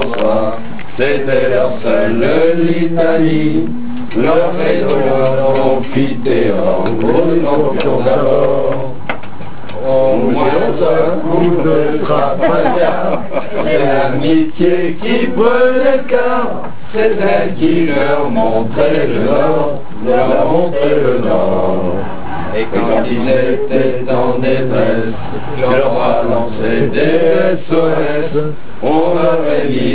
François, c'était leur seule litanie. Leur réseau profité en gros champions d'abord. Au moins un coup de Trafalgar, c'est l'amitié qui prenait le quart. C'est elle qui leur montrait le nord, leur montrait le nord. Et quand ils étaient en détresse, leur roi lançait des SOS, on aurait mis